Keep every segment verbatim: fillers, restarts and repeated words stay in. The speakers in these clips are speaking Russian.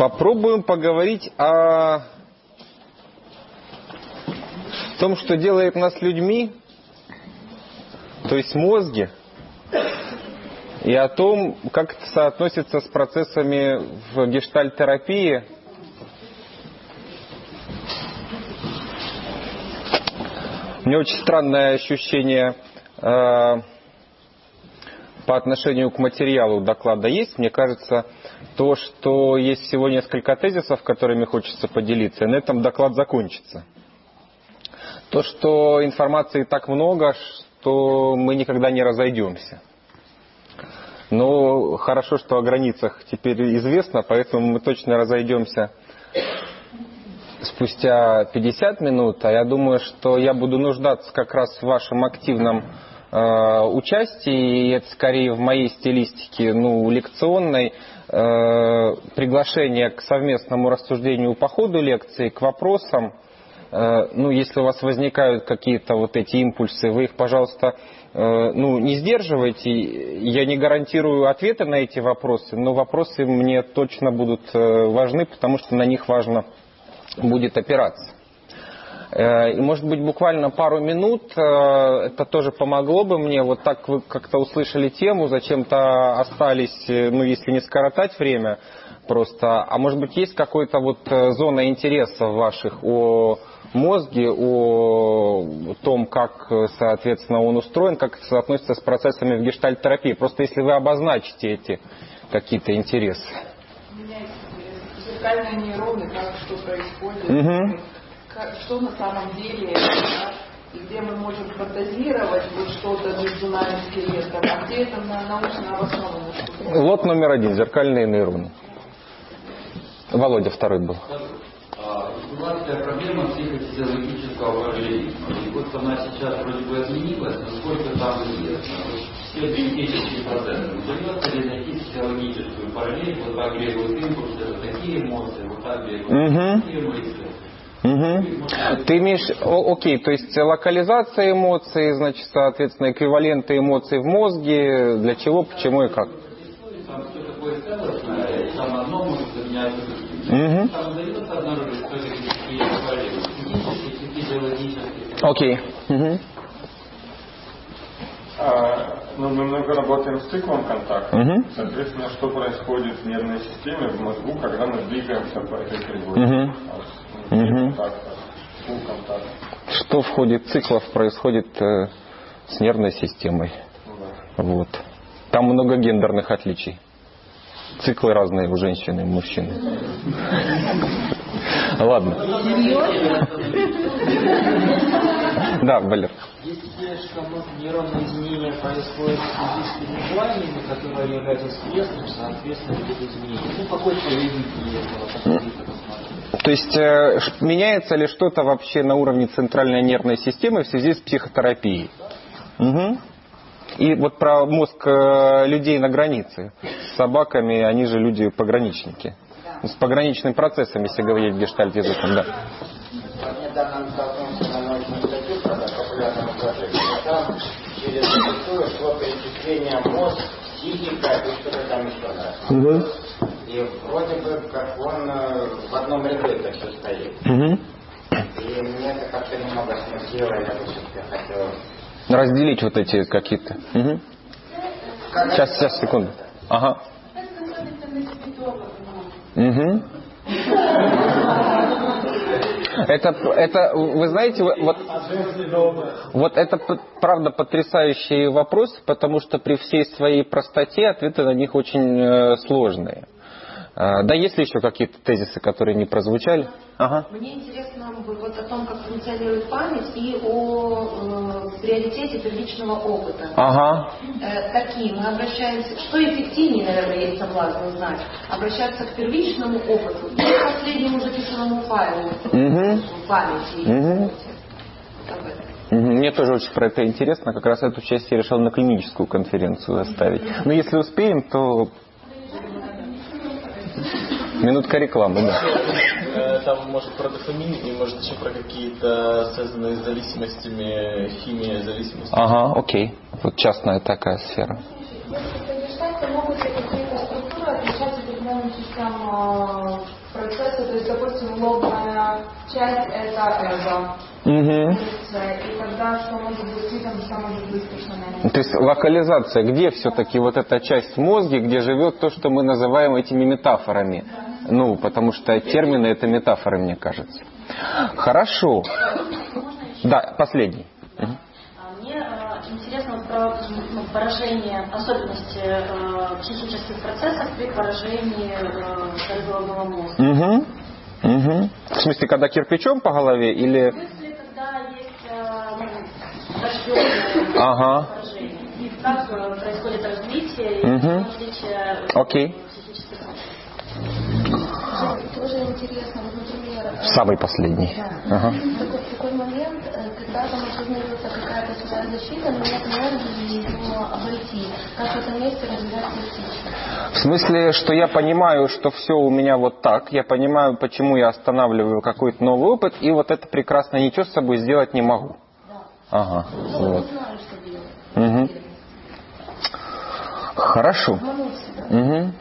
Попробуем поговорить о том, что делает нас людьми, то есть мозги, и о том, как это соотносится с процессами в гештальт-терапии. У меня очень странное ощущение э, по отношению к материалу доклада есть. Мне кажется, то, что есть всего несколько тезисов, которыми хочется поделиться, и на этом доклад закончится. То, что информации так много, что мы никогда не разойдемся. Но хорошо, что о границах теперь известно, поэтому мы точно разойдемся спустя пятьдесят минут. А я думаю, что я буду нуждаться как раз в вашем активном э, участии. И это скорее в моей стилистике, ну, лекционной. Э, приглашение к совместному рассуждению по ходу лекции, к вопросам. Э, ну, если у вас возникают какие-то вот эти импульсы, вы их, пожалуйста, ну, не сдерживайте. Я не гарантирую ответы на эти вопросы, но вопросы мне точно будут важны, потому что на них важно будет опираться. И, может быть, буквально пару минут, это тоже помогло бы мне. Вот так вы как-то услышали тему, зачем-то остались, ну, если не скоротать время просто. А может быть, есть какая-то вот зона интереса ваших о мозге, о том, как, соответственно, он устроен, как это соотносится с процессами в гештальт-терапии. Просто если вы обозначите эти какие-то интересы. У меня есть интерес. Зеркальные нейроны, как что происходит, угу. как, что на самом деле, да, и где мы можем фантазировать вот что-то между нами скелетом, а где это на научно обоснованно. Вот номер один, зеркальные нейроны. Володя второй был. Ситуация, проблема психофизиологического параллелизма. И вот она сейчас вроде бы изменилась, но сколько там известно. Все биотические процессы. Удается ли найти физиологическую параллель? Вот так бегают импульсы, это такие эмоции, вот так бегают такие мысли. Угу. Ты имеешь, о, окей, то есть локализация эмоций, значит, соответственно, эквиваленты эмоций в мозге, для чего, почему и как? Там все такое целостное, и там одно может заменяться другим. Угу. Там удается обнаружить, что это какие параллели. Физические, окей. Угу. А, ну, мы много работаем с циклом контакта. Угу. Соответственно, что происходит в нервной системе, в мозгу, когда мы двигаемся по этой кривой. Угу. Угу. Контакта, контакта. Что в ходе циклов происходит э, с нервной системой? Да. Вот. Там много гендерных отличий. Циклы разные у женщин и мужчин. Ладно. Да, Валер. Есть идея, что нейронные изменения происходят в связи с переживаниями, которые являются следствием, соответственно, идут изменения. Ну, какой-то религии этого, как то есть, э, меняется ли что-то вообще на уровне центральной нервной системы в связи с психотерапией? Угу. И вот про мозг людей на границе. С собаками, они же люди-пограничники. Да. С пограничными процессами, если говорить гештальт-языком, да. Недавно столкнулся на научную статью про популярное изложение. Там через структуру шло перечисление мозг, психика и что-то там еще. Да. Угу. И вроде бы как он в одном ряду это все стоит. Угу. И мне это как-то немного смутило, я бы все-таки хотел... Разделить вот эти какие-то. Угу. Сейчас, сейчас, секунду. Ага. Угу. Это, это, вы знаете, вот, вот это правда потрясающий вопрос, потому что при всей своей простоте ответы на них очень э, сложные. Э, да, есть ли еще какие-то тезисы, которые не прозвучали? Ага. Мне интересно вот о том, как функционирует память и о э, приоритете первичного опыта. Ага. Э, какие? Мы обращаемся, что эффективнее, наверное, есть соблазн узнать, обращаться к первичному опыту или к последнему записанному файлу угу. в памяти. Угу. Мне тоже очень про это интересно. Как раз эту часть я решил на клиническую конференцию оставить. Но если успеем, то... Минутка рекламы, да. Там может про дофамин и может еще про какие-то связанные с зависимостями, химия зависимости. Ага, окей. Вот частная такая сфера. Если по гештальту могут ли какие-то структуры отличаться друг определенным частям э, процесса, то есть, допустим, лобная часть это эго. Угу. И тогда что может быть видом, что может быть слышно. То есть локализация, где все-таки вот эта часть в мозге, где живет то, что мы называем этими метафорами. Ну, потому что термины это метафоры, мне кажется. Хорошо. Да, последний. Угу. Мне э, интересно вот про ну, поражение, особенности э, психических процессов при поражении э, головного мозга. Угу. Угу. В смысле, когда кирпичом по голове или... В смысле, когда есть э, рожденное ага. поражение. И как э, происходит развитие и угу. различие Окей. психических Тоже интересно, вот, например... Самый последний. Да. Ага. Такой, такой момент, когда там осознается какая-то своя защита, но нет энергии ее обойти. Как в этом месте развивать частично. В смысле, что я понимаю, что все у меня вот так, я понимаю, почему я останавливаю какой-то новый опыт, и вот это прекрасно ничего с собой сделать не могу. Да. Ага. Ну, Вот. не знаю, что делать. Угу. Хорошо. Угу.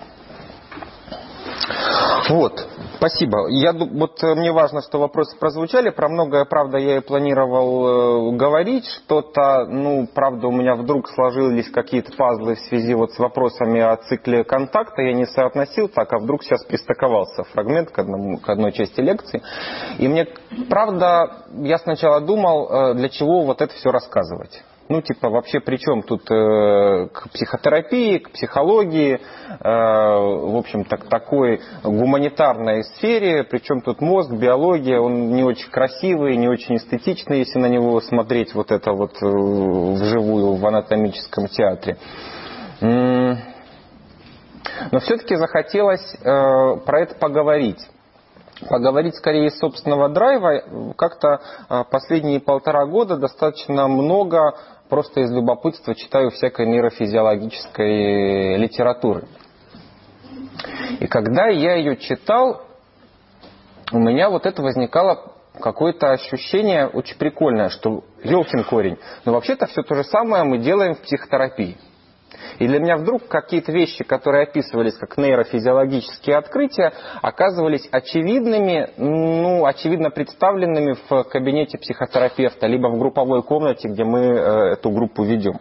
Вот, спасибо. Я, вот мне важно, что вопросы прозвучали. Про многое, правда, я и планировал э, говорить. Что-то, ну, правда, у меня вдруг сложились какие-то пазлы в связи вот с вопросами о цикле контакта. Я не соотносил так, а вдруг сейчас пристыковался фрагмент к, одному, к одной части лекции. И мне, правда, я сначала думал, э, для чего вот это все рассказывать. Ну, типа, вообще при чем тут э, к психотерапии, к психологии, э, в общем-то, к такой гуманитарной сфере, причем тут мозг, биология, он не очень красивый, не очень эстетичный, если на него смотреть вот это вот э, вживую в анатомическом театре. Но все-таки захотелось э, про это поговорить. Поговорить скорее из собственного драйва. Как-то последние полтора года достаточно много, просто из любопытства, читаю всякой нейрофизиологической литературы. И когда я ее читал, у меня вот это возникало какое-то ощущение очень прикольное, что ёлкин корень, но вообще-то все то же самое мы делаем в психотерапии. И для меня вдруг какие-то вещи, которые описывались как нейрофизиологические открытия, оказывались очевидными, ну, очевидно представленными в кабинете психотерапевта, либо в групповой комнате, где мы э, эту группу ведем.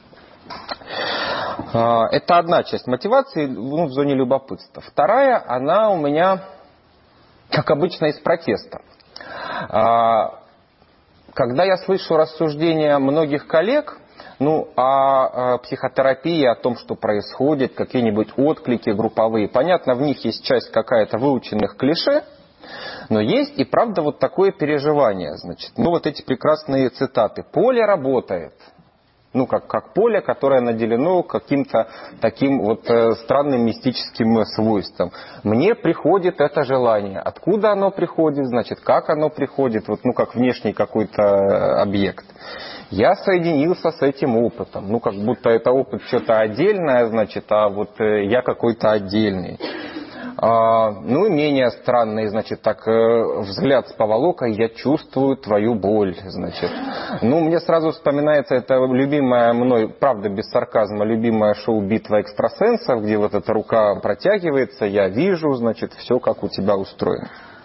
Э, это одна часть мотивации, ну, в зоне любопытства. Вторая, она у меня, как обычно, из протеста. Э, когда я слышу рассуждения многих коллег, ну, о, о психотерапии, о том, что происходит, какие-нибудь отклики групповые. Понятно, в них есть часть какая-то выученных клише, но есть и правда вот такое переживание. Значит, ну, вот эти прекрасные цитаты. Поле работает. Ну, как, как поле, которое наделено каким-то таким вот э, странным мистическим свойством. Мне приходит это желание. Откуда оно приходит, значит, как оно приходит, вот, ну, как внешний какой-то объект. Я соединился с этим опытом. Ну, как будто это опыт что-то отдельное, значит, а вот э, я какой-то отдельный. А, ну, и менее странный, значит, так, э, взгляд с поволокой, я чувствую твою боль, значит. Ну, мне сразу вспоминается это любимое мной, правда, без сарказма, любимое шоу «Битва экстрасенсов», где вот эта рука протягивается, я вижу, значит, все как у тебя устроено.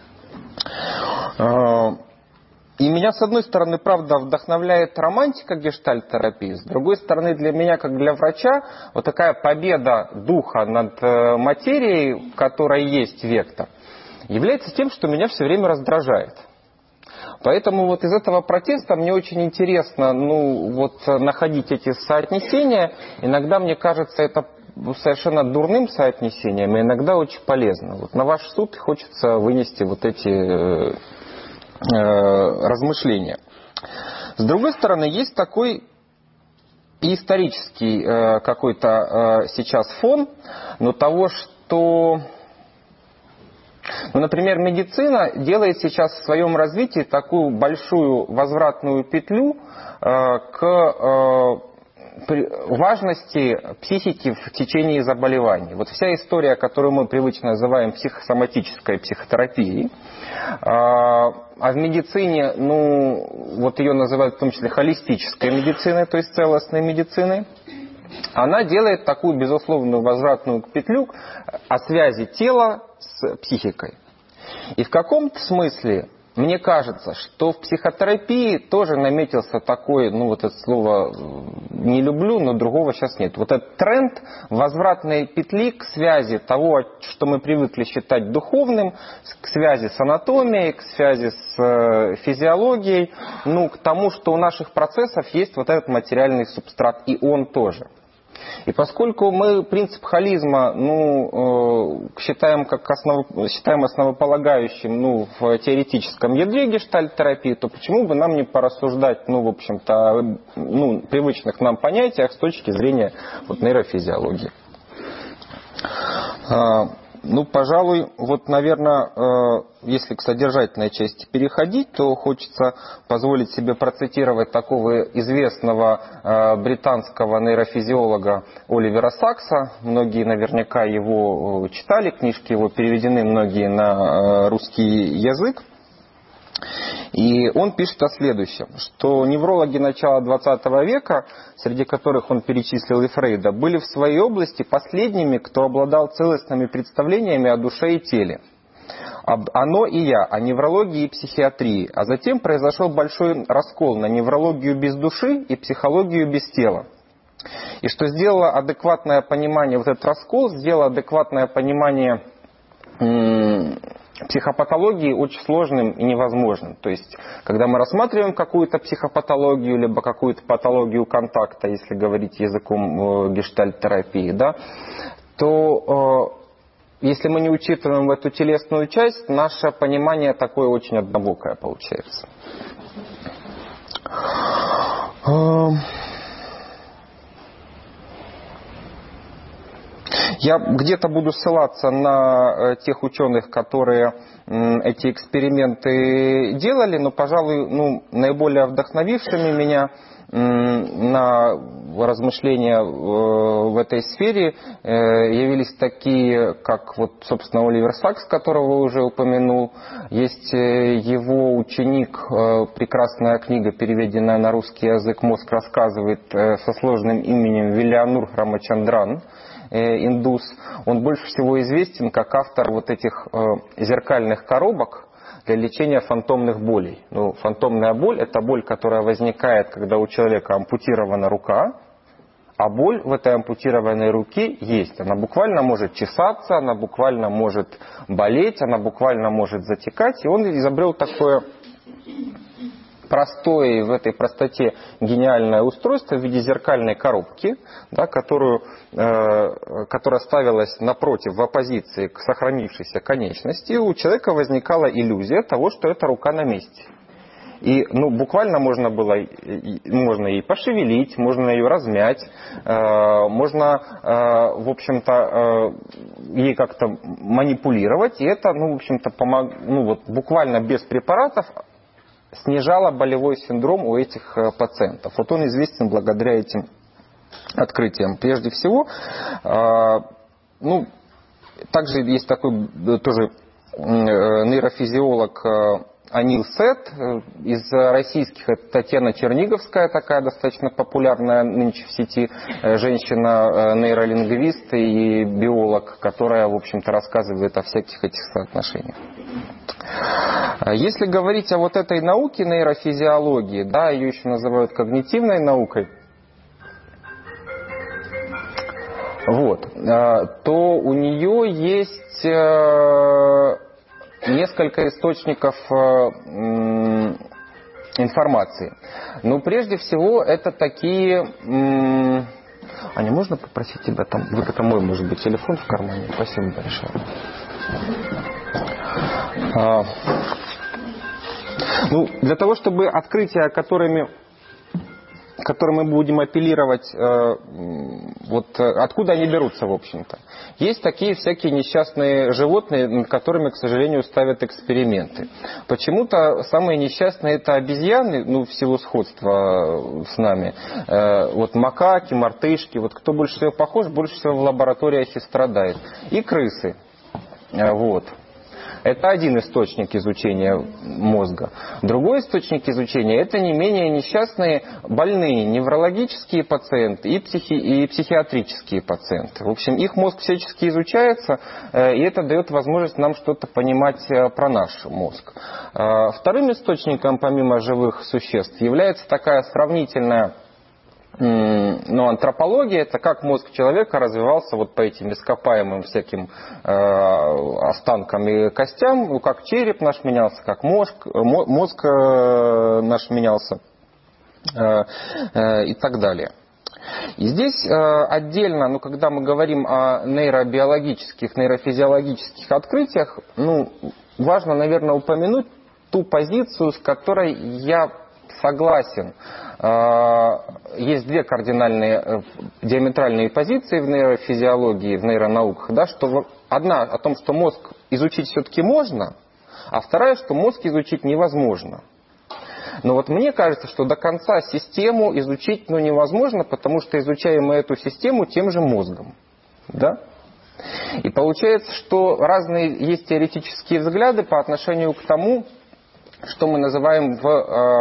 А, И меня, с одной стороны, правда, вдохновляет романтика гештальт-терапии, с другой стороны, для меня, как для врача, вот такая победа духа над материей, в которой есть вектор, является тем, что меня все время раздражает. Поэтому вот из этого протеста мне очень интересно, ну, вот находить эти соотнесения. Иногда мне кажется это совершенно дурным соотнесением, и иногда очень полезно. Вот на ваш суд хочется вынести вот эти размышления. С другой стороны, есть такой и исторический э, какой-то э, сейчас фон, но того, что, ну, например, медицина делает сейчас в своем развитии такую большую возвратную петлю э, к э, важности психики в течение заболеваний. Вот вся история, которую мы привычно называем психосоматической психотерапией, а в медицине, ну, вот ее называют в том числе холистической медициной, то есть целостной медициной, она делает такую безусловную возвратную петлю о связи тела с психикой. И в каком-то смысле мне кажется, что в психотерапии тоже наметился такой, ну вот это слово не люблю, но другого сейчас нет. Вот этот тренд возвратной петли к связи того, что мы привыкли считать духовным, к связи с анатомией, к связи с физиологией, ну к тому, что у наших процессов есть вот этот материальный субстрат, и он тоже. И поскольку мы принцип холизма ну, э, считаем, как основ... считаем основополагающим ну, в теоретическом ядре гештальт-терапии, то почему бы нам не порассуждать ну, в общем-то, о ну, привычных нам понятиях с точки зрения вот, нейрофизиологии? Ну, пожалуй, вот, наверное, если к содержательной части переходить, то хочется позволить себе процитировать такого известного британского нейрофизиолога Оливера Сакса. Многие наверняка его читали, книжки его переведены многие на русский язык. И он пишет о следующем, что неврологи начала двадцатого века, среди которых он перечислил и Фрейда, были в своей области последними, кто обладал целостными представлениями о душе и теле. Оно и я, о неврологии и психиатрии. А затем произошел большой раскол на неврологию без души и психологию без тела. И что сделало адекватное понимание, вот этот раскол, сделало адекватное понимание психопатологии очень сложным и невозможным. То есть, когда мы рассматриваем какую-то психопатологию, либо какую-то патологию контакта, если говорить языком гештальт-терапии, да, то э, если мы не учитываем эту телесную часть, наше понимание такое очень однобокое получается. Я где-то буду ссылаться на тех ученых, которые эти эксперименты делали, но, пожалуй, ну, наиболее вдохновившими меня на размышления в этой сфере явились такие, как, вот, собственно, Оливер Сакс, которого уже упомянул. Есть его ученик, прекрасная книга, переведенная на русский язык, «Мозг рассказывает», со сложным именем Вилианур Рамачандран, индус. Он больше всего известен как автор вот этих зеркальных коробок для лечения фантомных болей. Ну, фантомная боль – это боль, которая возникает, когда у человека ампутирована рука, а боль в этой ампутированной руке есть. Она буквально может чесаться, она буквально может болеть, она буквально может затекать. И он изобрел такое простое, в этой простоте гениальное устройство в виде зеркальной коробки, да, которую, э, которая ставилась напротив в оппозиции к сохранившейся конечности. И у человека возникала иллюзия того, что эта рука на месте. И ну, буквально можно было можно и пошевелить, можно ее размять, э, можно, э, в общем-то, э, ей как-то манипулировать. И это, ну, в общем-то, помог, ну, вот, буквально без препаратов снижало болевой синдром у этих пациентов. Вот он известен благодаря этим открытиям. Прежде всего, э, ну, также есть такой тоже нейрофизиолог Анил Сет. Из российских это Татьяна Черниговская, такая достаточно популярная нынче в сети женщина, нейролингвист и биолог, которая, в общем-то, рассказывает о всяких этих соотношениях. Если говорить о вот этой науке нейрофизиологии, да, ее еще называют когнитивной наукой, вот, то у нее есть несколько источников информации. Но прежде всего это такие... Аня, можно попросить тебя там... Вот это мой, может быть, телефон в кармане. Спасибо большое. А, ну, для того, чтобы открытия, которыми, которыми мы будем апеллировать, э, вот откуда они берутся, в общем-то. Есть такие всякие несчастные животные, над которыми, к сожалению, ставят эксперименты. Почему-то самые несчастные это обезьяны, ну, в силу сходства с нами. Э, вот макаки, мартышки, вот кто больше всего похож, больше всего в лабораториях и страдает. И крысы. Э, вот. Это один источник изучения мозга. Другой источник изучения – это не менее несчастные больные неврологические пациенты и, психи, и психиатрические пациенты. В общем, их мозг всячески изучается, и это дает возможность нам что-то понимать про наш мозг. Вторым источником, помимо живых существ, является такая сравнительная Но антропология – это как мозг человека развивался вот по этим ископаемым всяким э, останкам и костям, ну, как череп наш менялся, как мозг, мозг э, наш менялся э, э, и так далее. И здесь э, отдельно, ну, когда мы говорим о нейробиологических, нейрофизиологических открытиях, ну, важно, наверное, упомянуть ту позицию, с которой я согласен. Есть две кардинальные, диаметральные позиции в нейрофизиологии, в нейронауках. Да, что одна о том, что мозг изучить все-таки можно, а вторая, что мозг изучить невозможно. Но вот мне кажется, что до конца систему изучить ну, невозможно, потому что изучаем мы эту систему тем же мозгом. Да? И получается, что разные есть теоретические взгляды по отношению к тому, что мы называем в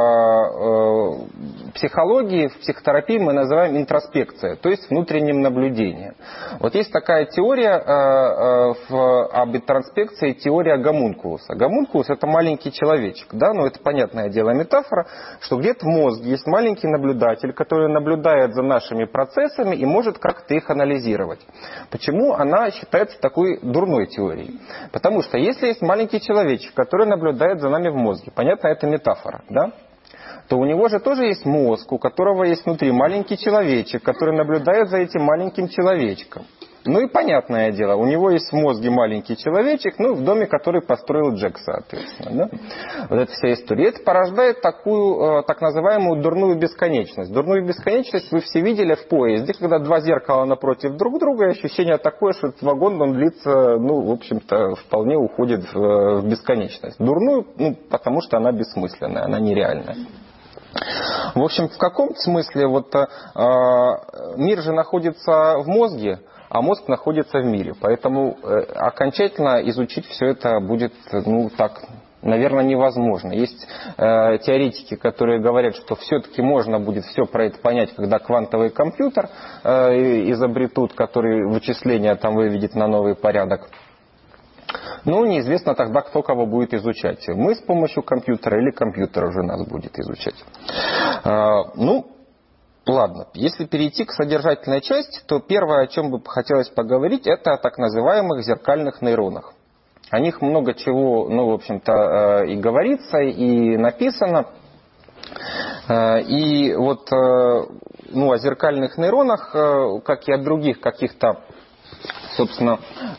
э, э, психологии, в психотерапии мы называем интроспекция, то есть внутренним наблюдением. Вот есть такая теория э, э, в, об интроспекции, теория гомункулуса. Гомункулус – это маленький человечек, да, но это понятное дело метафора, что где-то в мозге есть маленький наблюдатель, который наблюдает за нашими процессами и может как-то их анализировать. Почему она считается такой дурной теорией? Потому что если есть маленький человечек, который наблюдает за нами в мозге, понятно, это метафора, да? То у него же тоже есть мозг, у которого есть внутри маленький человечек, который наблюдает за этим маленьким человечком. Ну и понятное дело, у него есть в мозге маленький человечек, ну в доме, который построил Джек, соответственно. Да? Вот эта вся история. Это порождает такую, так называемую дурную бесконечность. Дурную бесконечность вы все видели в поезде, когда два зеркала напротив друг друга, и ощущение такое, что этот вагон, он длится, ну, в общем-то, вполне уходит в бесконечность. Дурную, ну, потому что она бессмысленная, она нереальная. В общем, в каком-то смысле вот э, мир же находится в мозге, а мозг находится в мире. Поэтому э, окончательно изучить все это будет, ну, так, наверное, невозможно. Есть э, теоретики, которые говорят, что все-таки можно будет все про это понять, когда квантовый компьютер э, изобретут, который вычисления там выведет на новый порядок. Ну, неизвестно тогда, кто кого будет изучать. Мы с помощью компьютера или компьютер уже нас будет изучать. А, ну, ладно. Если перейти к содержательной части, то первое, о чем бы хотелось поговорить, это о так называемых зеркальных нейронах. О них много чего, ну, в общем-то, и говорится, и написано. И вот, ну, о зеркальных нейронах, как и о других каких-то, собственно,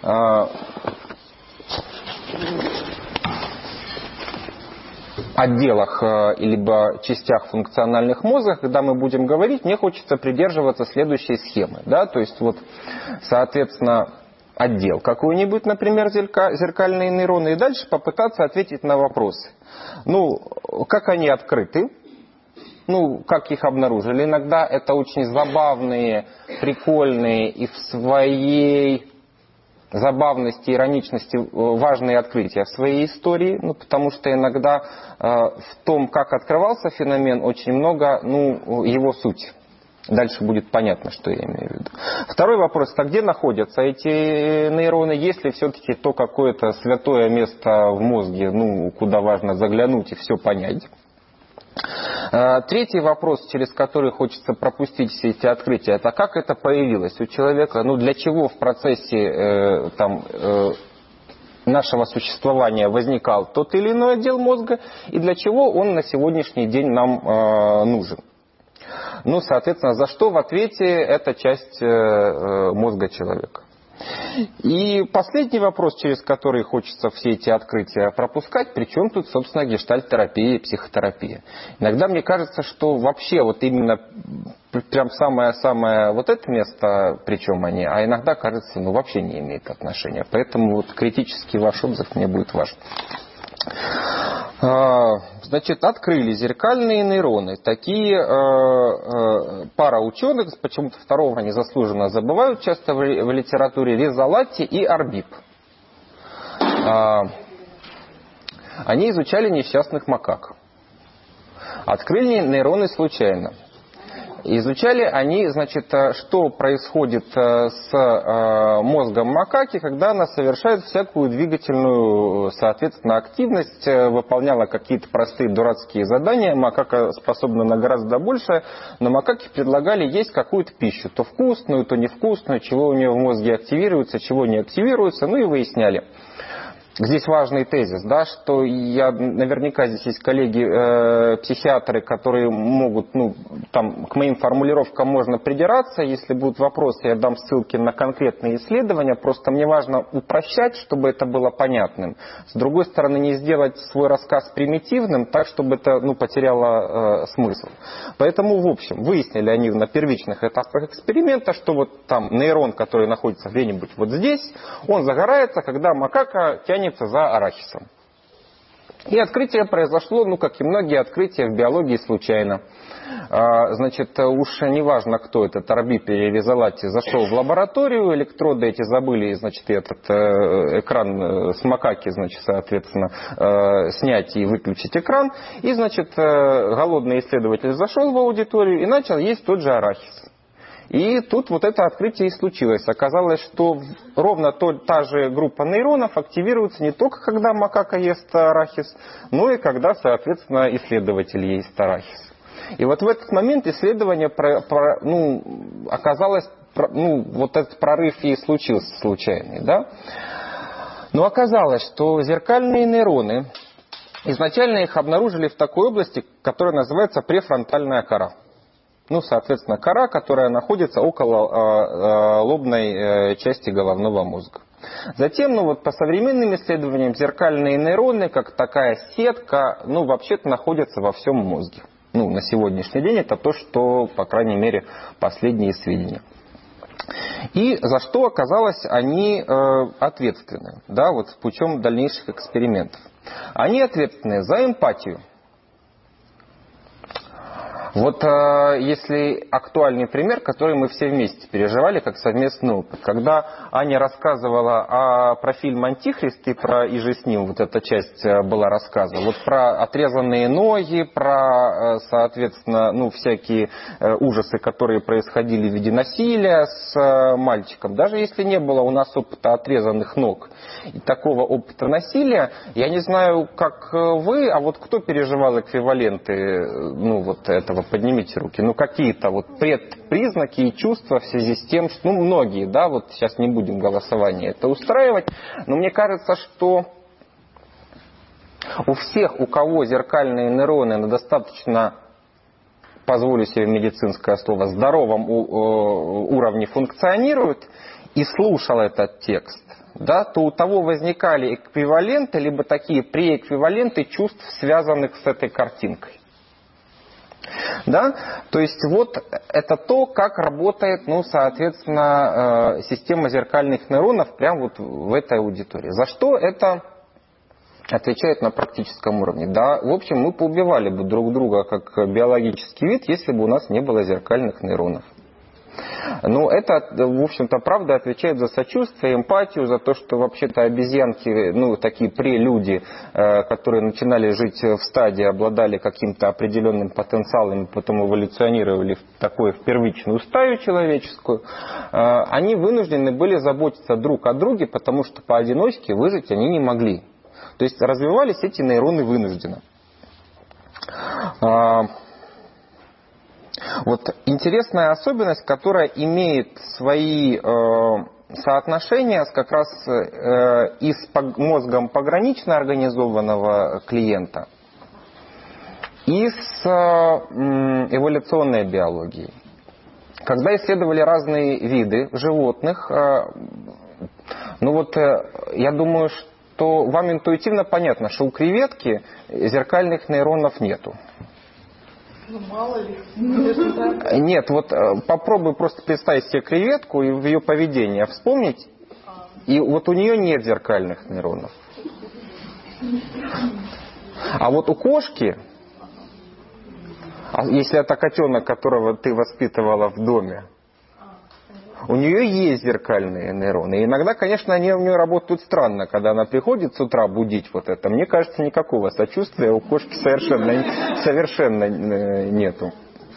отделах либо частях функциональных мозга, когда мы будем говорить, мне хочется придерживаться следующей схемы. Да? То есть, вот, соответственно, отдел какой-нибудь, например, зеркальные нейроны, и дальше попытаться ответить на вопросы. Ну, как они открыты? Ну, как их обнаружили? Иногда это очень забавные, прикольные и в своей забавности, ироничности важные открытия в своей истории, ну, потому что иногда э, в том, как открывался феномен, очень много, ну, его суть. Дальше будет понятно, что я имею в виду. Второй вопрос, а где находятся эти нейроны, есть ли все-таки то какое-то святое место в мозге, ну, куда важно заглянуть и все понять. Третий вопрос, через который хочется пропустить все эти открытия, это как это появилось у человека, ну для чего в процессе э, там, э, нашего существования возникал тот или иной отдел мозга и для чего он на сегодняшний день нам э, нужен. Ну, соответственно, за что в ответе эта часть э, мозга человека. И последний вопрос, через который хочется все эти открытия пропускать, причем тут, собственно, гештальт-терапия и психотерапия. Иногда мне кажется, что вообще вот именно прям самое-самое вот это место, причем они, а иногда кажется, ну вообще не имеет отношения. Поэтому вот критический ваш отзыв мне будет важен. Значит, открыли зеркальные нейроны. Такие э, э, пара ученых, почему-то второго незаслуженно забывают часто в, в литературе, Резалатти и Арбиб. Э, Они изучали несчастных макак. Открыли нейроны случайно. Изучали они, значит, что происходит с мозгом макаки, когда она совершает всякую двигательную, соответственно, активность, выполняла какие-то простые дурацкие задания. Макака способна на гораздо большее, но макаки предлагали есть какую-то пищу, то вкусную, то невкусную, чего у нее в мозге активируется, чего не активируется, ну и выясняли. Здесь важный тезис, да, что я, наверняка здесь есть коллеги-психиатры, э, которые могут, ну, там, к моим формулировкам можно придираться. Если будут вопросы, я дам ссылки на конкретные исследования. Просто мне важно упрощать, чтобы это было понятным. С другой стороны, не сделать свой рассказ примитивным, так, чтобы это, ну, потеряло э, смысл. Поэтому, в общем, выяснили они на первичных этапах эксперимента, что вот там нейрон, который находится где-нибудь вот здесь, он загорается, когда макака тянет за арахисом. И открытие произошло, ну, как и многие открытия в биологии, случайно. А, значит, уж не важно, кто это, Торбипи или Визалати, зашел в лабораторию, электроды эти забыли, значит, этот э, экран с макаки, значит, соответственно, э, снять и выключить экран. И, значит, э, голодный исследователь зашел в аудиторию и начал есть тот же арахис. И тут вот это открытие и случилось. Оказалось, что ровно то, та же группа нейронов активируется не только когда макака ест арахис, но и когда, соответственно, исследователь ест арахис. И вот в этот момент исследование про, про, ну, оказалось, про, ну, вот этот прорыв и случился случайный, да? Но оказалось, что зеркальные нейроны, изначально их обнаружили в такой области, которая называется префронтальная кора. Ну, соответственно, кора, которая находится около э, э, лобной э, части головного мозга. Затем, ну вот по современным исследованиям, зеркальные нейроны, как такая сетка, ну, вообще-то находятся во всем мозге. Ну, на сегодняшний день это то, что, по крайней мере, последние сведения. И за что, оказалось, они э, ответственны, да, вот путем дальнейших экспериментов. Они ответственны за эмпатию. Вот э, если актуальный пример, который мы все вместе переживали как совместный опыт. Когда Аня рассказывала о, про фильм «Антихрист» и про «И же с ним», вот эта часть была рассказана. Вот про отрезанные ноги, про, соответственно, ну, всякие э, ужасы, которые происходили в виде насилия с э, мальчиком. Даже если не было у нас опыта отрезанных ног и такого опыта насилия, я не знаю, как вы, а вот кто переживал эквиваленты, ну, вот этого? Поднимите руки. Ну, какие-то вот предпризнаки и чувства в связи с тем, что, ну, многие, да, вот сейчас не будем голосование это устраивать, но мне кажется, что у всех, у кого зеркальные нейроны на достаточно, позволю себе медицинское слово, здоровом уровне функционируют и слушал этот текст, да, то у того возникали эквиваленты, либо такие преэквиваленты чувств, связанных с этой картинкой. Да? То есть вот это то, как работает, ну, соответственно, система зеркальных нейронов прямо вот в этой аудитории. За что это отвечает на практическом уровне? Да, в общем, мы поубивали бы друг друга как биологический вид, если бы у нас не было зеркальных нейронов. Но это, в общем-то, правда отвечает за сочувствие, эмпатию, за то, что вообще-то обезьянки, ну, такие прелюди, которые начинали жить в стадии, обладали каким-то определенным потенциалом, потом эволюционировали в такую в первичную стаю человеческую, они вынуждены были заботиться друг о друге, потому что поодиночке выжить они не могли. То есть развивались эти нейроны вынужденно. Вот интересная особенность, которая имеет свои э, соотношения с, как раз э, и с мозгом погранично организованного клиента, и с э, эволюционной биологией. Когда исследовали разные виды животных, э, ну вот э, я думаю, что вам интуитивно понятно, что у креветки зеркальных нейронов нету. Ну, мало ли. Нет, вот попробуй просто представить себе креветку и в ее поведение вспомнить, и вот у нее нет зеркальных нейронов. А вот у кошки, если это котенок, которого ты воспитывала в доме, У нее есть зеркальные нейроны. И иногда, конечно, они у нее работают странно, когда она приходит с утра будить вот это. Мне кажется, никакого сочувствия у кошки совершенно, совершенно нету.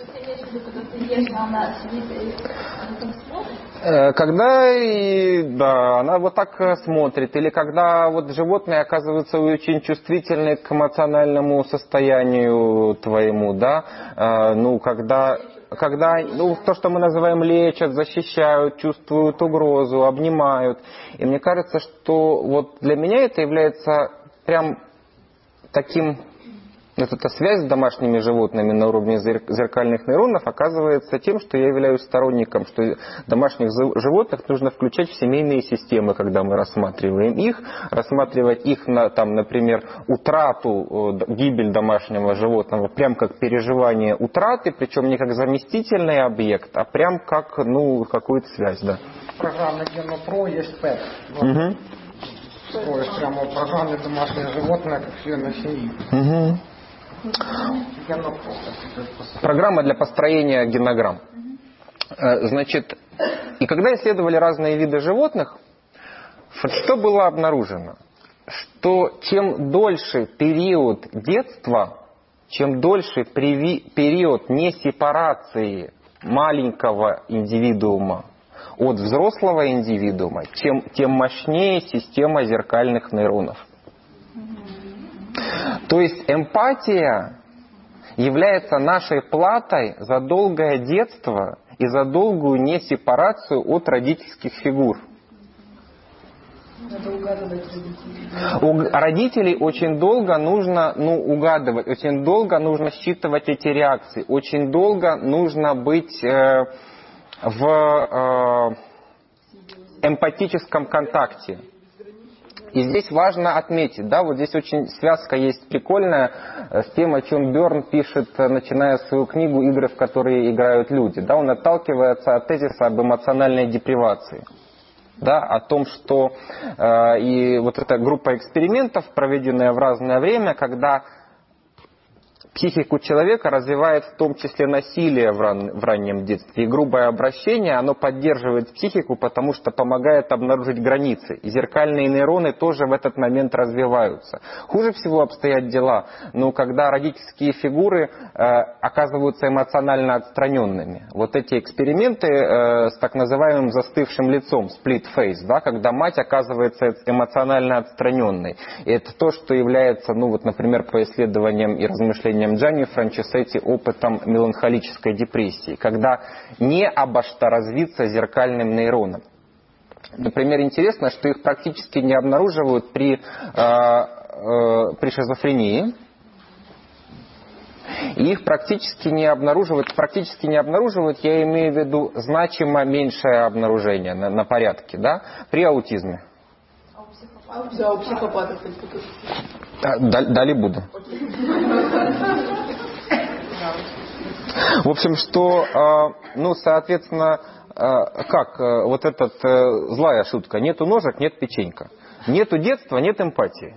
Когда и, да, она вот так смотрит, или когда вот животные оказываются очень чувствительны к эмоциональному состоянию твоему, да, ну, когда, когда, ну, то, что мы называем лечат, защищают, чувствуют угрозу, обнимают. И мне кажется, что вот для меня это является прям таким... Вот эта связь с домашними животными на уровне зеркальных нейронов оказывается тем, что я являюсь сторонником, что домашних животных нужно включать в семейные системы, когда мы рассматриваем их, рассматривать их, на, там, например, утрату, гибель домашнего животного, прям как переживание утраты, причем не как заместительный объект, а прям как, ну, какую-то связь, да. Программа GenoPro есть пэт. Угу. То есть прямо в программе домашнее животное, как член семьи. Угу. Программа для построения генограмм. Значит, и когда исследовали разные виды животных, что было обнаружено? Что чем дольше период детства, чем дольше период несепарации маленького индивидуума от взрослого индивидуума, тем, тем мощнее система зеркальных нейронов. То есть эмпатия является нашей платой за долгое детство и за долгую несепарацию от родительских фигур. Надо угадывать родителей. У родителей очень долго нужно ну, угадывать, очень долго нужно считывать эти реакции, очень долго нужно быть э, в э, эмпатическом контакте. И здесь важно отметить, да, вот здесь очень связка есть прикольная с тем, о чем Бёрн пишет, начиная свою книгу «Игры, в которые играют люди». Да, он отталкивается от тезиса об эмоциональной депривации. Да, о том, что э, и вот эта группа экспериментов, проведенная в разное время, когда психику человека развивает в том числе насилие в, ран, в раннем детстве. И грубое обращение, оно поддерживает психику, потому что помогает обнаружить границы. И зеркальные нейроны тоже в этот момент развиваются. Хуже всего обстоят дела, но когда родительские фигуры э, оказываются эмоционально отстраненными. Вот эти эксперименты э, с так называемым застывшим лицом, split face, да, когда мать оказывается эмоционально отстраненной. И это то, что является, ну вот, например, по исследованиям и размышлениям Джанни Франчесетти опытом меланхолической депрессии, когда не обо что развиться зеркальным нейроном. Например, интересно, что их практически не обнаруживают при, э, э, при шизофрении, и их практически не обнаруживают, практически не обнаруживают, я имею в виду значимо меньшее обнаружение на, на порядке, да, при аутизме. Да, у психопатов. Далее буду. В общем, что, ну, соответственно, как вот эта злая шутка: нету ножек, нет печенька. Нету детства, нет эмпатии.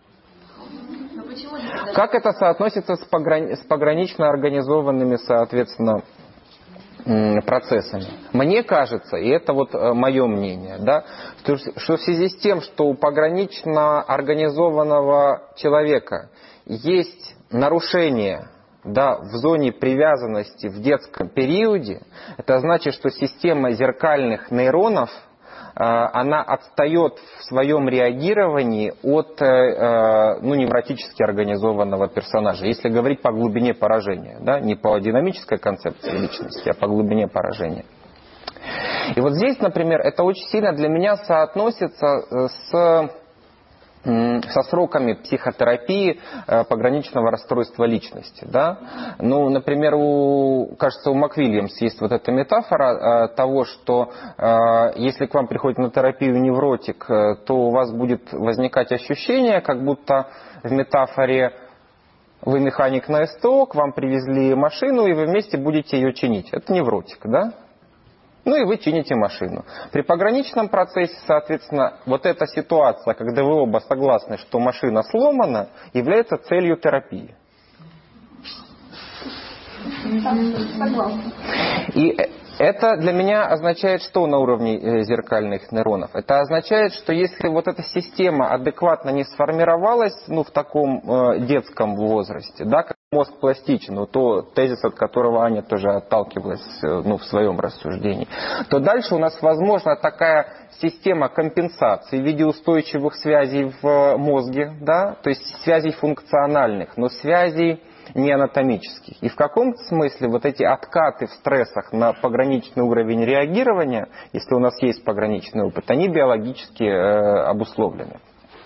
Как это соотносится с, пограни... с погранично организованными, соответственно, процессами? Мне кажется, и это вот мое мнение, да, что, что в связи с тем, что у погранично организованного человека есть нарушение, да, в зоне привязанности в детском периоде, это значит, что система зеркальных нейронов, она отстает в своем реагировании от ну, невротически организованного персонажа, если говорить по глубине поражения, да, не по динамической концепции личности, а по глубине поражения. И вот здесь, например, это очень сильно для меня соотносится с, со сроками психотерапии пограничного расстройства личности. Да? Ну, например, у, кажется, у МакВильямс есть вот эта метафора того, что если к вам приходит на терапию невротик, то у вас будет возникать ощущение, как будто в метафоре вы механик на СТО, к вам привезли машину, и вы вместе будете ее чинить. Это невротик, да? Ну и вы чините машину. При пограничном процессе, соответственно, вот эта ситуация, когда вы оба согласны, что машина сломана, является целью терапии. Согласна. И, Это для меня означает, что на уровне зеркальных нейронов? Это означает, что если вот эта система адекватно не сформировалась, ну, в таком э, детском возрасте, да, как мозг пластичен, ну, то тезис, от которого Аня тоже отталкивалась, э, ну, в своем рассуждении, то дальше у нас возможна такая система компенсации в виде устойчивых связей в мозге, да, то есть связей функциональных, но связей не анатомических. И в каком-то смысле вот эти откаты в стрессах на пограничный уровень реагирования, если у нас есть пограничный опыт, они биологически э, обусловлены.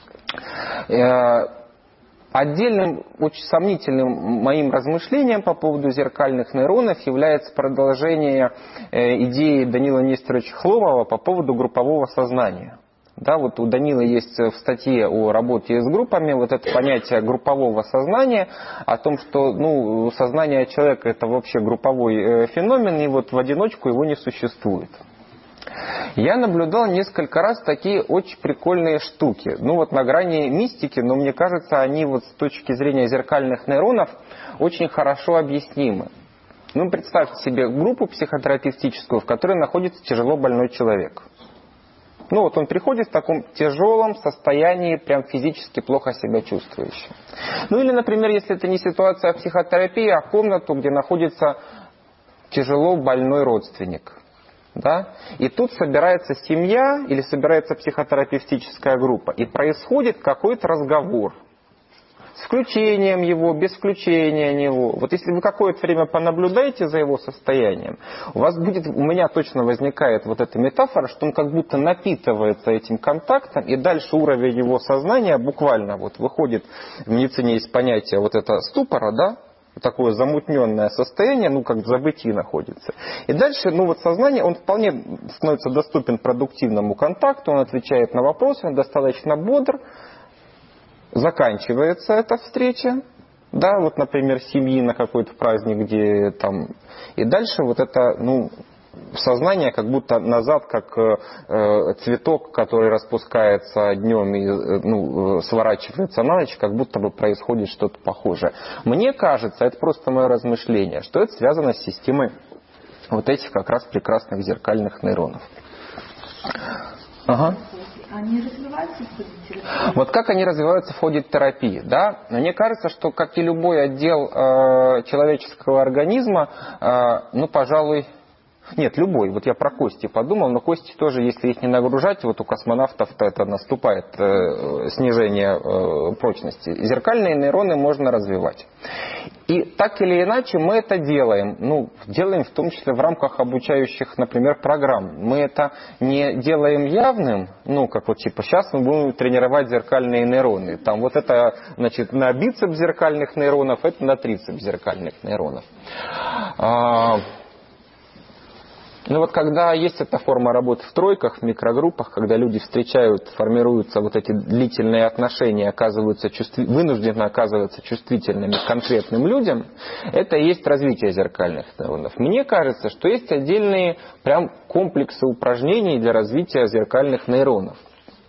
Э, отдельным, очень сомнительным моим размышлением по поводу зеркальных нейронов является продолжение э, идеи Данила Несторовича Хлопова по поводу группового сознания. Да, вот у Данила есть в статье о работе с группами вот это понятие группового сознания, о том, что ну, сознание человека это вообще групповой феномен, и вот в одиночку его не существует. Я наблюдал несколько раз такие очень прикольные штуки. Ну вот на грани мистики, но мне кажется, они вот с точки зрения зеркальных нейронов очень хорошо объяснимы. Ну представьте себе группу психотерапевтическую, в которой находится тяжело больной человек. Ну вот он приходит в таком тяжелом состоянии, прям физически плохо себя чувствующий. Ну или, например, если это не ситуация психотерапии, а комнату, где находится тяжело больной родственник. Да? И тут собирается семья или собирается психотерапевтическая группа, и происходит какой-то разговор. С включением его, без включения него. Вот если вы какое-то время понаблюдаете за его состоянием, у вас будет, у меня точно возникает вот эта метафора, что он как будто напитывается этим контактом, и дальше уровень его сознания буквально вот выходит, в медицине есть понятие вот это ступора, да, такое замутненное состояние, ну как в забытии находится. И дальше, ну вот сознание, он вполне становится доступен продуктивному контакту, он отвечает на вопросы, он достаточно бодр. Заканчивается эта встреча, да, вот, например, семьи на какой-то праздник, где там, и дальше вот это, ну, сознание как будто назад, как э, цветок, который распускается днем и э, ну, сворачивается на ночь, как будто бы происходит что-то похожее. Мне кажется, это просто мое размышление, что это связано с системой вот этих как раз прекрасных зеркальных нейронов. Ага. Они развиваются в ходе терапии? Вот как они развиваются в ходе терапии, да? Мне кажется, что, как и любой отдел э, человеческого организма, э, ну, пожалуй, нет, любой. Вот я про кости подумал, но кости тоже, если их не нагружать, вот у космонавтов-то это наступает э, снижение э, прочности. Зеркальные нейроны можно развивать. И так или иначе мы это делаем. Ну, делаем в том числе в рамках обучающих, например, программ. Мы это не делаем явным, ну, как вот типа сейчас мы будем тренировать зеркальные нейроны. Там вот это, значит, на бицепс зеркальных нейронов, это на трицепс зеркальных нейронов. А, Ну вот когда есть эта форма работы в тройках, в микрогруппах, когда люди встречают, формируются вот эти длительные отношения, оказываются чувств... вынуждены оказываться чувствительными к конкретным людям, это и есть развитие зеркальных нейронов. Мне кажется, что есть отдельные прям комплексы упражнений для развития зеркальных нейронов.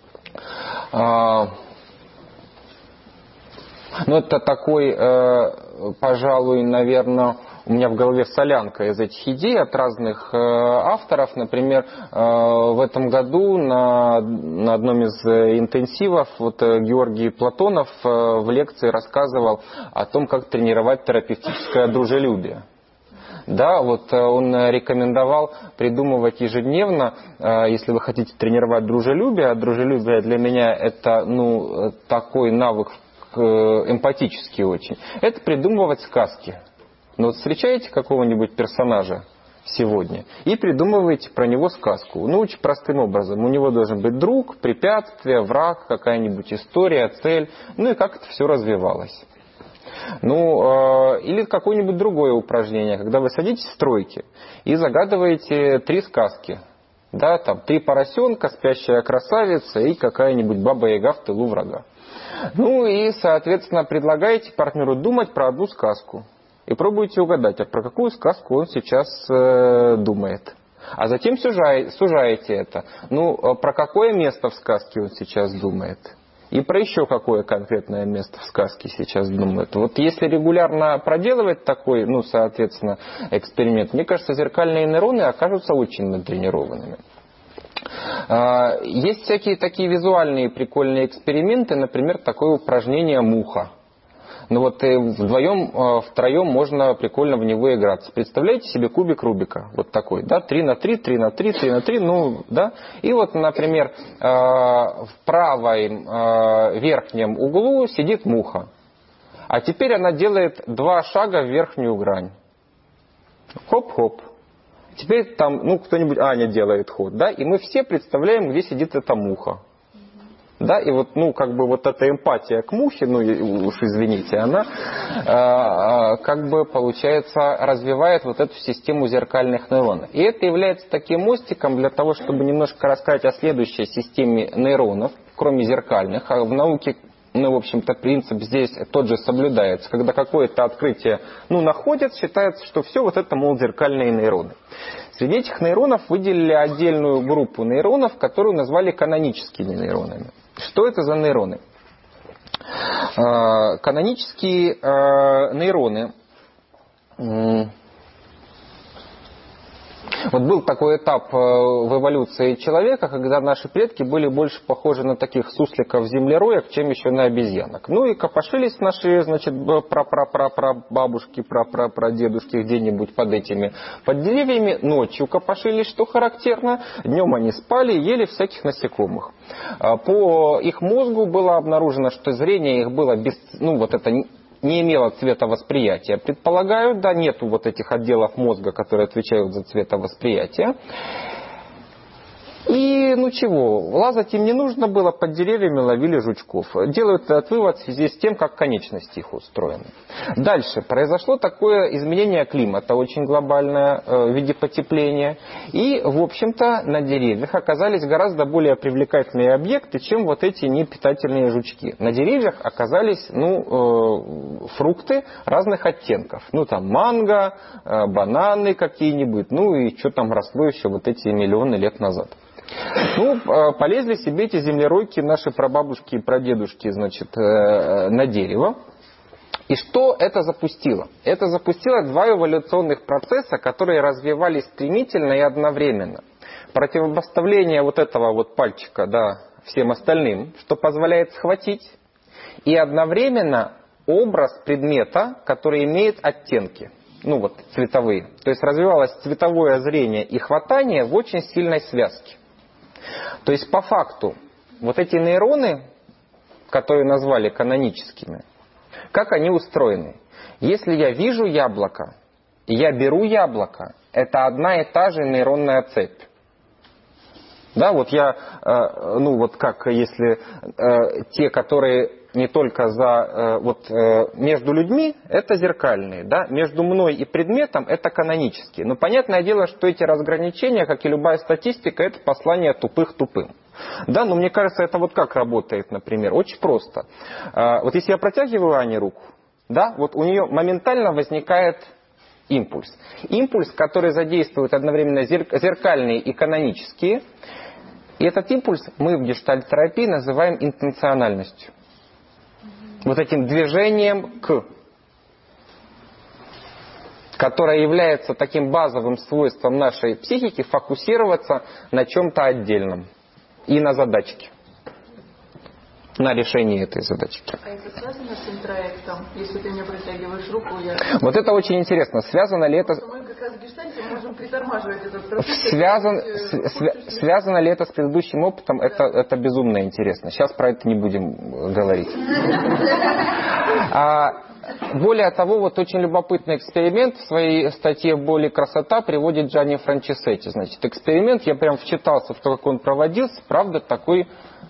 Ну это такой, пожалуй, наверное... У меня в голове солянка из этих идей от разных э, авторов. Например, э, в этом году на, на одном из интенсивов вот, э, Георгий Платонов э, в лекции рассказывал о том, как тренировать терапевтическое дружелюбие. Да, вот э, он рекомендовал придумывать ежедневно, э, если вы хотите тренировать дружелюбие, а дружелюбие для меня это ну, такой навык э, эмпатический очень, это придумывать сказки. Но вот встречаете какого-нибудь персонажа сегодня и придумываете про него сказку. Ну, очень простым образом. У него должен быть друг, препятствие, враг, какая-нибудь история, цель. Ну и как это все развивалось. Ну, э, или какое-нибудь другое упражнение, когда вы садитесь в тройке и загадываете три сказки. Да, там три поросенка, спящая красавица и какая-нибудь баба-яга в тылу врага. Ну и, соответственно, предлагаете партнеру думать про одну сказку. И пробуйте угадать, а про какую сказку он сейчас э, думает. А затем сужаете, сужаете это. Ну, про какое место в сказке он сейчас думает. И про еще какое конкретное место в сказке сейчас думают. Вот если регулярно проделывать такой, ну, соответственно, эксперимент, мне кажется, зеркальные нейроны окажутся очень натренированными. Есть всякие такие визуальные прикольные эксперименты, например, такое упражнение «Муха». Ну вот вдвоем, втроем можно прикольно в него играться. Представляете себе кубик Рубика, вот такой, да, три на три, три на три, три на три, ну, да. И вот, например, в правом верхнем углу сидит муха. А теперь она делает два шага в верхнюю грань. Хоп-хоп. Теперь там, ну, кто-нибудь, Аня делает ход, да, и мы все представляем, где сидит эта муха. Да, и вот, ну, как бы вот эта эмпатия к мухе, ну, уж извините, она, э, как бы, получается, развивает вот эту систему зеркальных нейронов. И это является таким мостиком для того, чтобы немножко рассказать о следующей системе нейронов, кроме зеркальных. А в науке, ну, в общем-то, принцип здесь тот же соблюдается. Когда какое-то открытие, ну, находят, считается, что все вот это, мол, зеркальные нейроны. Среди этих нейронов выделили отдельную группу нейронов, которую назвали каноническими нейронами. Что это за нейроны? Канонические нейроны. Вот был такой этап в эволюции человека, когда наши предки были больше похожи на таких сусликов-землероек, чем еще на обезьянок. Ну и копошились наши, значит, пра-пра-пра-пра-бабушки, пра-пра-пра-дедушки где-нибудь под этими, под деревьями. Ночью копошились, что характерно. Днем они спали и ели всяких насекомых. По их мозгу было обнаружено, что зрение их было без, ну вот это не имело цветовосприятия. Предполагаю, да, нету вот этих отделов мозга, которые отвечают за цветовосприятие. И, ну чего, лазать им не нужно было, под деревьями ловили жучков. Делают этот вывод в связи с тем, как конечности их устроены. Дальше. Произошло такое изменение климата, очень глобальное, в виде потепления. И, в общем-то, на деревьях оказались гораздо более привлекательные объекты, чем вот эти непитательные жучки. На деревьях оказались, ну, э, фрукты разных оттенков. Ну, там, манго, э, бананы какие-нибудь, ну, и что там росло еще вот эти миллионы лет назад. Ну, полезли себе эти землеройки, наши прабабушки и прадедушки, значит, на дерево. И что это запустило? Это запустило два эволюционных процесса, которые развивались стремительно и одновременно. Противопоставление вот этого вот пальчика, да, всем остальным, что позволяет схватить, и одновременно образ предмета, который имеет оттенки. Ну вот, цветовые. То есть развивалось цветовое зрение и хватание в очень сильной связке. То есть по факту вот эти нейроны, которые назвали каноническими, как они устроены? Если я вижу яблоко, и я беру яблоко, это одна и та же нейронная цепь. Да, вот я, э, ну вот как если э, те, которые не только за, э, вот э, между людьми, это зеркальные, да, между мной и предметом это канонические. Но понятное дело, что эти разграничения, как и любая статистика, это послание тупых тупым. Да, но мне кажется, это вот как работает, например, очень просто. Э, вот если я протягиваю Ане руку, да, вот у нее моментально возникает импульс. Импульс, который задействует одновременно зеркальные и канонические. И этот импульс мы в гештальт-терапии называем интенциональностью. Вот этим движением к, которое является таким базовым свойством нашей психики, фокусироваться на чем-то отдельном и на задачке. На решении этой задачки. А это связано с интроектом? Если ты мне протягиваешь руку, я... Вот это очень интересно. Связано ли это... Мы как раз в гештальте можем притормаживать этот процесс. Связан... Свя... Связано ли это с предыдущим опытом? Да. Это, это безумно интересно. Сейчас про это не будем говорить. А, более того, вот очень любопытный эксперимент в своей статье «Боль и красота» приводит Джанни Франчесетти. Значит, эксперимент, я прям вчитался в то, как он проводился. Правда, такой...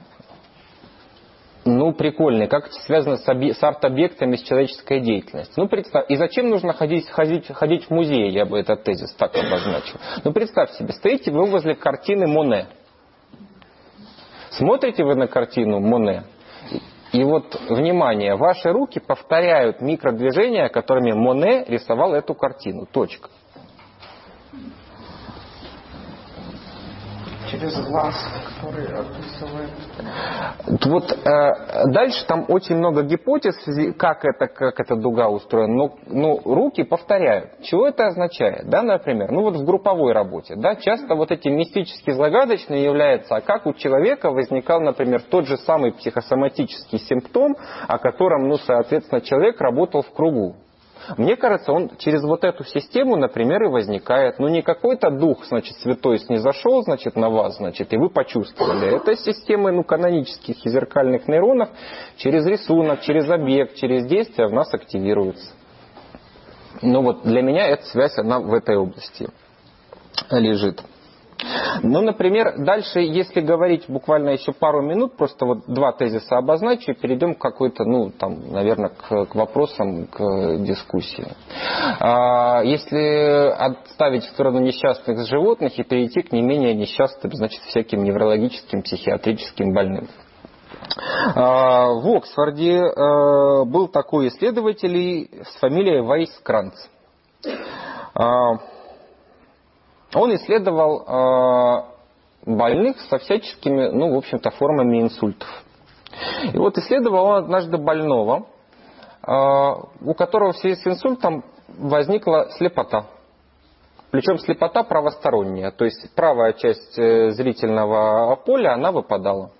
Ну, прикольный. Как это связано с, объ... с арт-объектами, с человеческой деятельностью. Ну, представь, и зачем нужно ходить, ходить, ходить в музей, я бы этот тезис так обозначил. Ну, представь себе, стоите вы возле картины Моне. Смотрите вы на картину Моне, и вот, внимание, ваши руки повторяют микродвижения, которыми Моне рисовал эту картину. Точка. через глаз, который описывает. Вот э, дальше там очень много гипотез, как это, как эта дуга устроена. Но, но руки повторяют. Чего это означает? Да, например, ну вот в групповой работе, да, часто вот эти мистически загадочные являются, а как у человека возникал, например, тот же самый психосоматический симптом, о котором, ну, соответственно, человек работал в кругу. Мне кажется, он через вот эту систему, например, и возникает. Ну, не какой-то дух, значит, святой снизошел, значит, на вас, значит, и вы почувствовали. Это система, ну, канонических и зеркальных нейронов через рисунок, через объект, через действие в нас активируется. Ну, вот для меня эта связь, она в этой области лежит. Ну, например, дальше, если говорить буквально еще пару минут, просто вот два тезиса обозначу и перейдем к какой-то, ну, там, наверное, к, к вопросам, к дискуссии. А, если отставить в сторону несчастных животных и перейти к не менее несчастным, значит, всяким неврологическим, психиатрическим больным. А, в Оксфорде а, был такой исследователь с фамилией Вайс-Кранц. А, Он исследовал э, больных со всяческими, ну, в общем-то, формами инсультов. И вот исследовал он однажды больного, э, у которого в связи с инсультом возникла слепота. Причем слепота правосторонняя, то есть правая часть зрительного поля, она выпадала.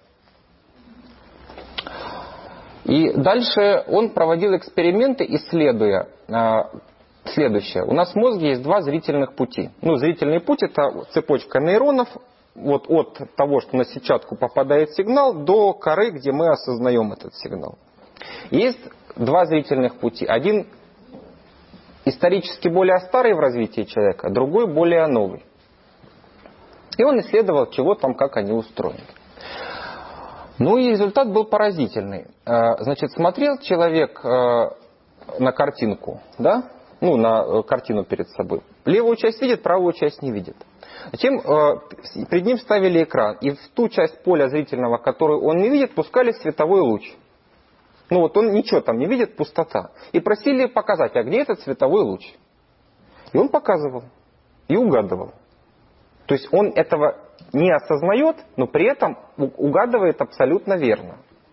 И дальше он проводил эксперименты, исследуя э, следующее. У нас в мозге есть два зрительных пути. Ну, зрительный путь — это цепочка нейронов, вот от того, что на сетчатку попадает сигнал, до коры, где мы осознаем этот сигнал. Есть два зрительных пути. Один исторически более старый в развитии человека, другой более новый. И он исследовал, чего там, как они устроены. Ну и результат был поразительный. Значит, смотрел человек на картинку, да? Ну, на картину перед собой. Левую часть видит, правую часть не видит. Затем э, перед ним ставили экран, и в ту часть поля зрительного, которую он не видит, пускали световой луч. Ну вот он ничего там не видит, пустота. И просили показать, а где этот световой луч? И он показывал, и угадывал. То есть он этого не осознает, но при этом угадывает абсолютно верно.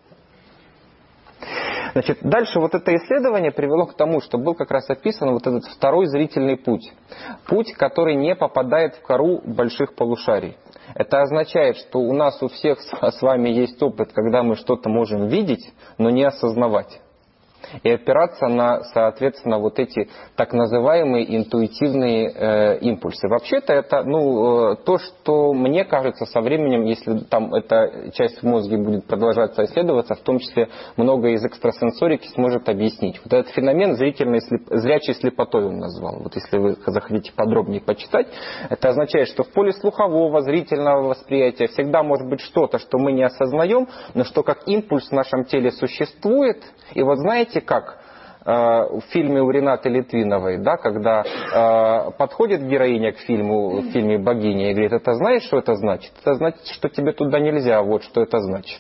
Значит, дальше вот это исследование привело к тому, что был как раз описан вот этот второй зрительный путь. Путь, который не попадает в кору больших полушарий. Это означает, что у нас у всех с вами есть опыт, когда мы что-то можем видеть, но не осознавать. И опираться на, соответственно, вот эти так называемые интуитивные э, импульсы. Вообще-то это, ну, э, то, что мне кажется со временем, если там эта часть в мозге будет продолжаться исследоваться, в том числе много из экстрасенсорики сможет объяснить. Вот этот феномен зрительной слеп... зрячей слепотой он назвал. Вот если вы захотите подробнее почитать, это означает, что в поле слухового, зрительного восприятия всегда может быть что-то, что мы не осознаем, но что как импульс в нашем теле существует. И вот знаете, как э, в фильме у Ренаты Литвиновой, да, когда э, подходит героиня к фильму, в фильме «Богиня» и говорит: это знаешь, что это значит? Это значит, что тебе туда нельзя, вот что это значит.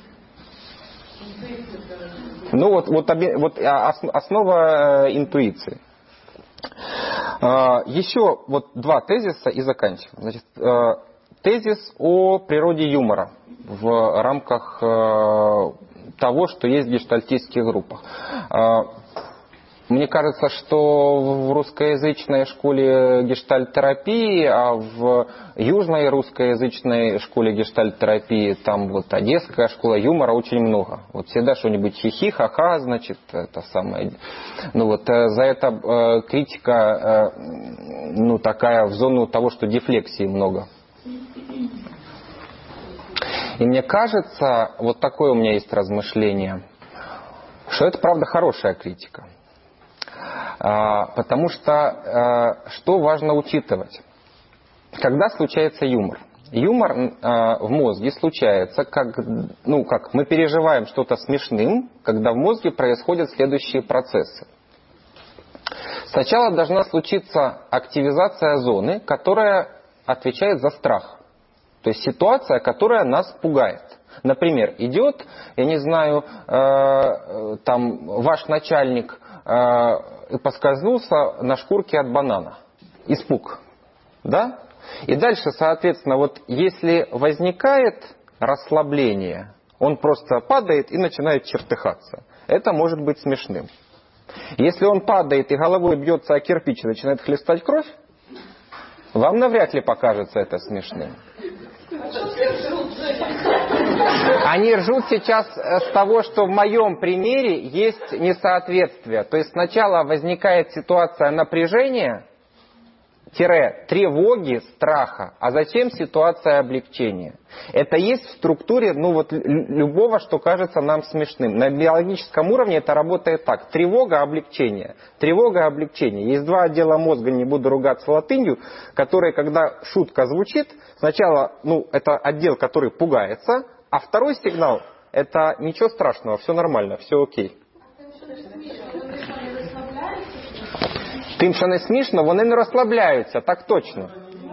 Ну вот, вот, вот основа интуиции. Э, еще вот два тезиса и заканчиваем. Значит, э, тезис о природе юмора в рамках э, того, что есть в гештальтистских группах. Мне кажется, что в русскоязычной школе гештальт-терапии, а в южной русскоязычной школе гештальт-терапии, там вот одесская школа юмора, очень много. Вот всегда что-нибудь хихи, ха-ха, значит, это самое. Ну вот за это э, критика, э, ну такая в зону того, что дефлексии много. И мне кажется, вот такое у меня есть размышление, что это, правда, хорошая критика. А, потому что а, что важно учитывать? Когда случается юмор? Юмор а, в мозге случается, как, ну, как мы переживаем что-то смешным, когда в мозге происходят следующие процессы. Сначала должна случиться активизация зоны, которая отвечает за страх. То есть ситуация, которая нас пугает. Например, идет, я не знаю, э, там ваш начальник э, поскользнулся на шкурке от банана. Испуг. Да? И дальше, соответственно, вот если возникает расслабление, он просто падает и начинает чертыхаться. Это может быть смешным. Если он падает и головой бьется о кирпич и начинает хлестать кровь, вам навряд ли покажется это смешным. Они ржут сейчас с того, что в моем примере есть несоответствие. То есть сначала возникает ситуация напряжения, тире, тревоги, страха, а затем ситуация облегчения. Это есть в структуре ну, вот, любого, что кажется нам смешным. На биологическом уровне это работает так. Тревога, облегчение. Тревога, облегчение. Есть два отдела мозга, не буду ругаться латынью, которые, когда шутка звучит, сначала ну, это отдел, который пугается, а второй сигнал – это ничего страшного, все нормально, все окей. Тим, що не смішно, вони не розслабляються, так точно.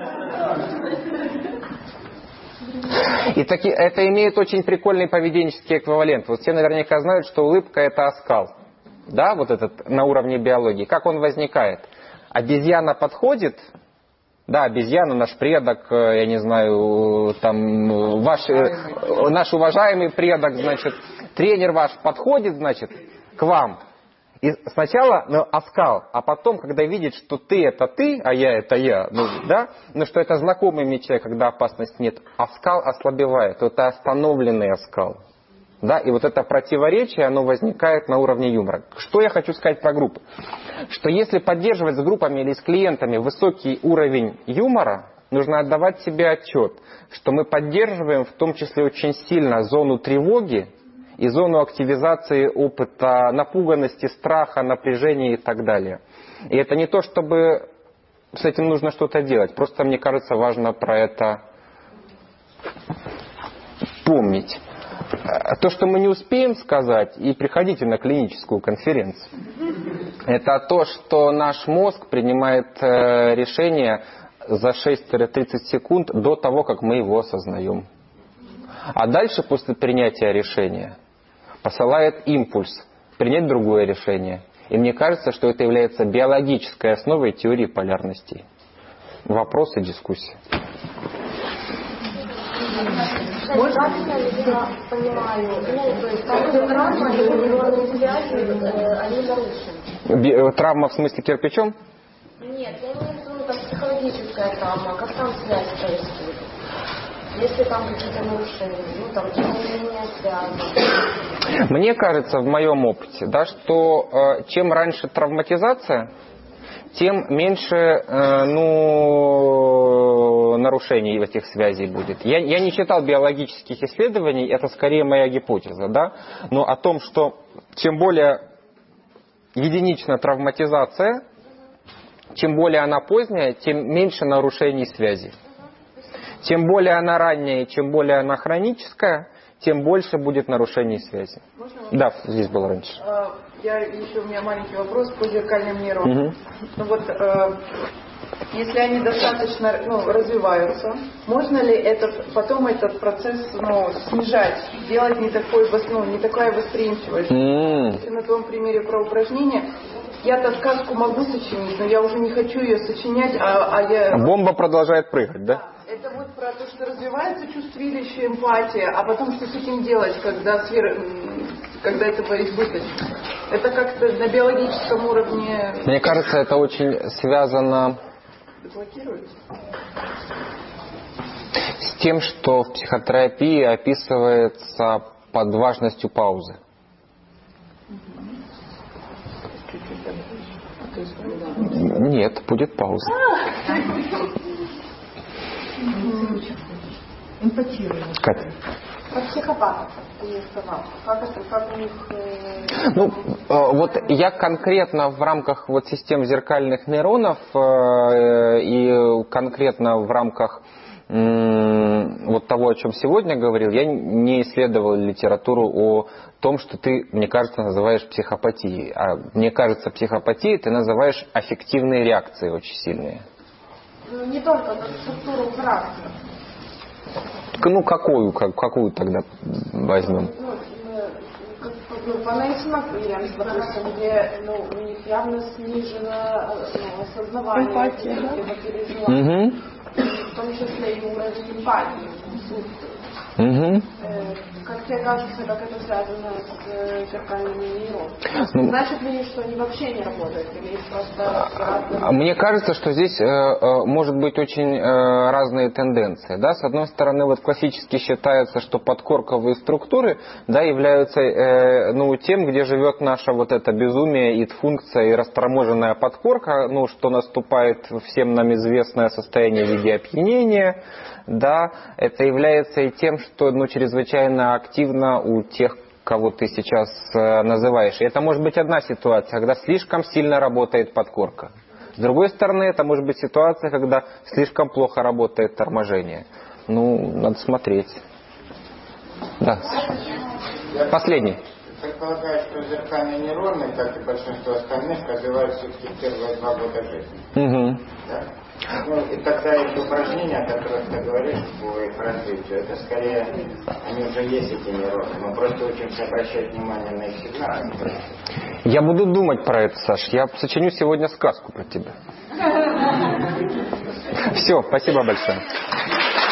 И таки, это имеет очень прикольный поведенческий эквивалент. Вот все наверняка знают, что улыбка – это оскал. Да, вот этот на уровне биологии. Как он возникает? Обезьяна подходит, да, обезьяна, наш предок, я не знаю, там, ваш, наш уважаемый предок, значит, тренер ваш подходит, значит, к вам. И сначала ну, оскал, а потом, когда видит, что ты это ты, а я это я, ну, да, ну что это знакомый мне человек, когда опасности нет, оскал ослабевает, это остановленный оскал. Да, и вот это противоречие, оно возникает на уровне юмора. Что я хочу сказать про группы? Что если поддерживать с группами или с клиентами высокий уровень юмора, нужно отдавать себе отчет, что мы поддерживаем в том числе очень сильно зону тревоги, и зону активизации опыта напуганности, страха, напряжения и так далее. И это не то, чтобы с этим нужно что-то делать. Просто, мне кажется, важно про это помнить. То, что мы не успеем сказать, и приходите на клиническую конференцию, это то, что наш мозг принимает решение за шесть-тридцать секунд до того, как мы его осознаем. А дальше, после принятия решения, посылает импульс принять другое решение. И мне кажется, что это является биологической основой теории полярностей. Вопросы, дискуссии. Можно я понимаю, ну, то есть травма и нейронные связи, они нарушены? Травма в смысле кирпичом? Нет, я имею в виду там психологическая травма, как там связь происходит? Если там какие-то нарушения, ну там изменения связи. Мне кажется, в моем опыте, да, что э, чем раньше травматизация, тем меньше э, ну, нарушений этих связей будет. Я, я не читал биологических исследований, это скорее моя гипотеза, да, но о том, что чем более единична травматизация, чем более она поздняя, тем меньше нарушений связи. Чем более она ранняя, чем более она хроническая, тем больше будет нарушений связи. Можно? Да, здесь было раньше. Я еще у меня маленький вопрос по зеркальным нейронам. Угу. Ну вот, э, если они достаточно ну, развиваются, можно ли этот, потом этот процесс ну, снижать, делать не такой, ну, не такая восприимчивость? Mm. Если на твоем примере про упражнение, я-то сказку могу сочинить, но я уже не хочу ее сочинять, а, а я... Бомба продолжает прыгать, да? Это вот про то, что развивается чувствилище, эмпатия, а потом что с этим делать, когда, сфера, когда этого избыточно. Это как-то на биологическом уровне... Мне кажется, это очень связано с тем, что в психотерапии описывается под важностью паузы. Нет, будет пауза. Эмпатирование. Катя. Как психопатов, ты не сказал. Как это, как у них... Ну, вот я конкретно в рамках вот систем зеркальных нейронов и конкретно в рамках вот того, о чем сегодня говорил, я не исследовал литературу о том, что ты, мне кажется, называешь психопатией. А мне кажется, психопатией ты называешь аффективные реакции очень сильные. Ну, не только, но структуру характера. Ну, какую, как, какую тогда возьмем? Ну, как, ну, по анализам, допустим, где ну, у них явно снижено ну, осознавание. Эмпатия, да? Угу. в том числе и уровень эмпатии присутствует. Угу. Как тебе кажется, как это связано с зеркальными нейронами? Ну, значит ли, что они вообще не работают? Или просто... Мне кажется, что здесь э, э, может быть очень э, разные тенденции. Да? С одной стороны, вот классически считается, что подкорковые структуры, да, являются э, ну, тем, где живет наша вот эта безумие, ид-функция и расторможенная подкорка, ну, что наступает всем нам известное состояние в виде опьянения. Да, это является и тем, что ну, чрезвычайно активно у тех, кого ты сейчас э, называешь. И это может быть одна ситуация, когда слишком сильно работает подкорка. С другой стороны, это может быть ситуация, когда слишком плохо работает торможение. Ну, надо смотреть. Да. Последний. Предполагаю, что зеркальные нейроны, как и большинство остальных, развиваются все-таки первые два года жизни. Угу. Да? Ну, и тогда эти упражнения, о которых ты говоришь, по их развитию, это скорее, они уже есть, эти нейроны. Мы просто учимся обращать внимание на их сигналы. Я буду думать про это, Саш. Я сочиню сегодня сказку про тебя. Все, спасибо большое.